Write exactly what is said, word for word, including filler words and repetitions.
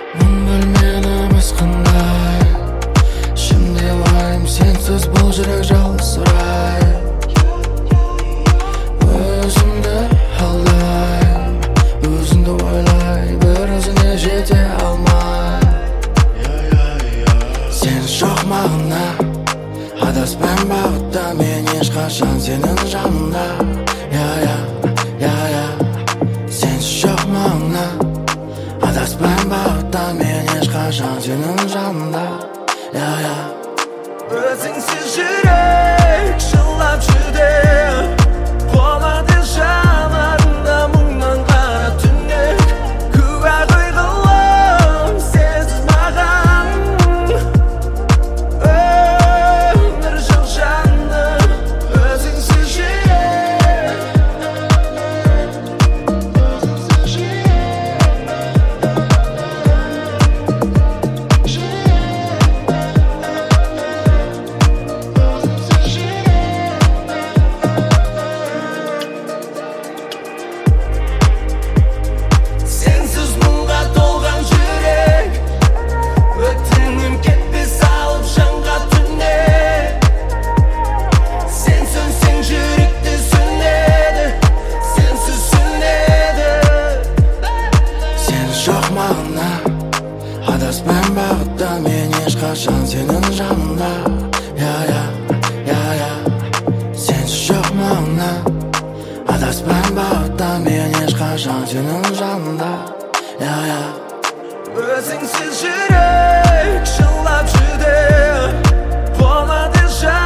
мың бөлмені қандай. Şimdi уайым сенсіз бұл жүрек жалғызсырай. Өзімді алдаймын, өзіңді ойлай, бір өзіңе жете алмай. Сен жоқ мағына, адаспайым бағытта, мен ешқашан сенің жанында. Я-я, я-я, сен жоқ мағына, адаспайым бағытта, мен ешқашан сенің жанында. Я-я, өзіңсіз жүрек жылап жүдеп, болады жанарында мұңнан қара түнек. Куә қойғылым сенсіз маған, өмір жоқ жаным. Өзіңсіз жүрек, өзіңсіз сенсіз мұңға толған жүрек, өтінем кетпес алып жанға түнек. Сен сөнсең жүректе сөнеді, сенсіз сөнеді. Сен жоқ мағына, адаспайым бағытта, мен ешқашан сенің жанында. Я-я, я-я, сенсіз жоқ мағына, адаспайым бағытта, мен ешқашан сенің жанында. Я-я, өзіңсіз жүрек жылап жүдеп, болады жан